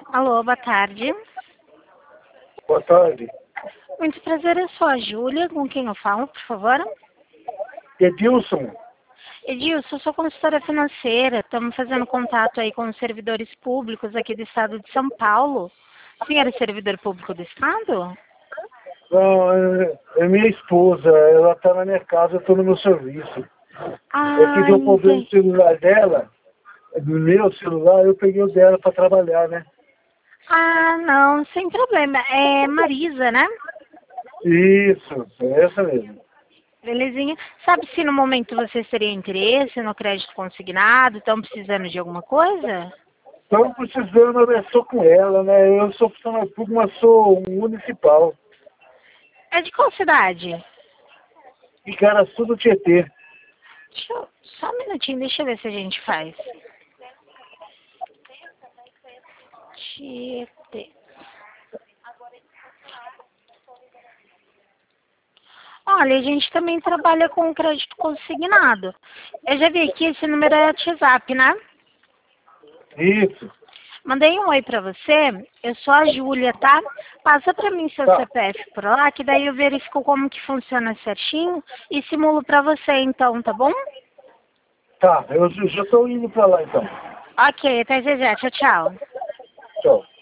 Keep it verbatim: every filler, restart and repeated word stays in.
Alô, boa tarde. Boa tarde. Muito prazer, eu sou a Júlia, com quem eu falo, por favor? Edilson. Edilson, eu sou consultora financeira, estamos fazendo contato aí com os servidores públicos aqui do estado de São Paulo. O senhor é servidor público do estado? Não, é, é minha esposa, ela está na minha casa, eu estou no meu serviço. Ah, É que deu problema no entendi. celular dela, no meu celular, eu peguei o dela para trabalhar, né? Ah, não, sem problema. É Marisa, né? Isso, é essa mesmo. Belezinha. Sabe se no momento vocês teriam interesse no crédito consignado, estão precisando de alguma coisa? Estou precisando, eu sou com ela, né? Eu sou funcionário público, mas sou municipal. É de qual cidade? Igaraçu do Tietê. Deixa eu, só um minutinho, deixa eu ver se a gente faz. Tietê. Olha, a gente também trabalha com crédito consignado. Eu já vi aqui, esse número é WhatsApp, né? Isso. Mandei um oi pra você, eu sou a Júlia, tá? Passa pra mim seu Tá, C P F por lá, que daí eu verifico como que funciona certinho e simulo pra você então, tá bom? tá, eu já estou indo para lá então. Ok, até já já, tchau, tchau. Tchau.